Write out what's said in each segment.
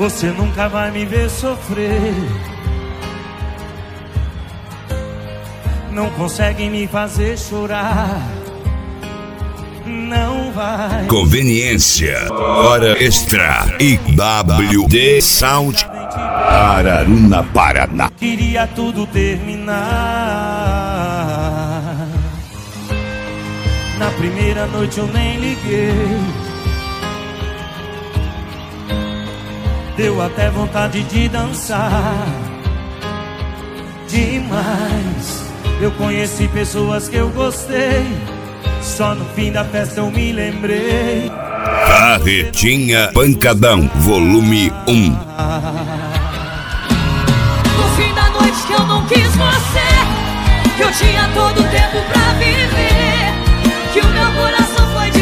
Você nunca vai me ver sofrer. Não consegue me fazer chorar. Não vai. Conveniência, hora extra, IWD Sound, Araruna, Paraná. Queria tudo terminar. Na primeira noite eu nem liguei. Deu até vontade de dançar demais. Eu conheci pessoas que eu gostei. Só no fim da festa eu me lembrei. Carretinha Pancadão, volume 1. No fim da noite que eu não quis você, que eu tinha todo o tempo pra viver, que o meu coração foi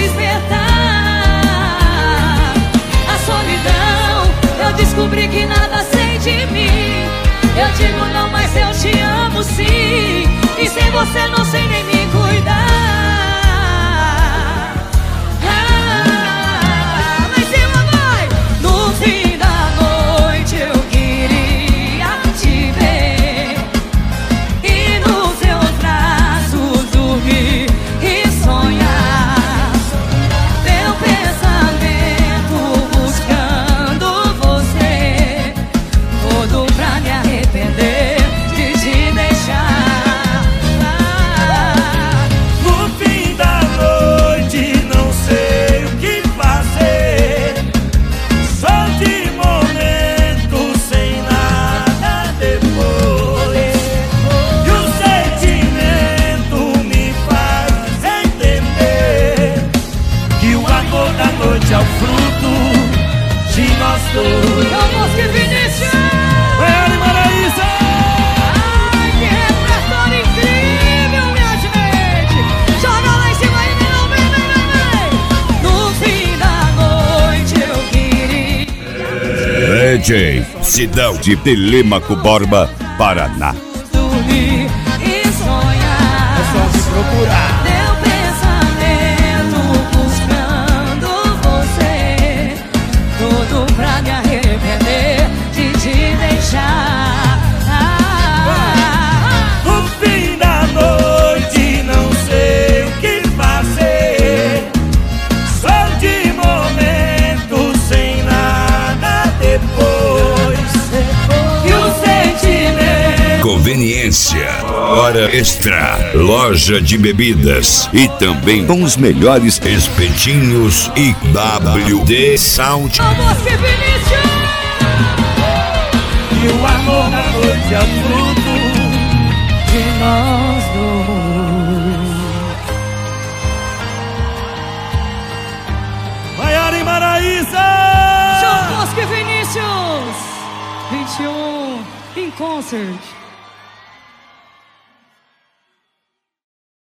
despertar. A solidão, eu descobri que nada sei de mim. Eu digo não, mas eu te amo sim. E sem você não sei nem me cuidar. É o fruto de nós dois. Vamos que Vinícius! Maiara e Maraísa! Ai, que repertório incrível, minha gente! Joga lá em cima aí, não, vem! No fim da noite eu queria DJ Sidão de Telêmaco Borba, Paraná. dormir e sonhar. É só me procurar. Teu pensamento buscando você, tudo pra me arrepender de te deixar. No fim da noite não sei o que fazer. Só de momento sem nada depois. E o sentimento. Conveniência, hora extra, loja de bebidas e também com os melhores espetinhos IWD Sound. Vamos que Vinícius! E o amor na noite é o fruto De nós dois. Maiara e Maraísa! João Bosco e Vinícius 21 em concert.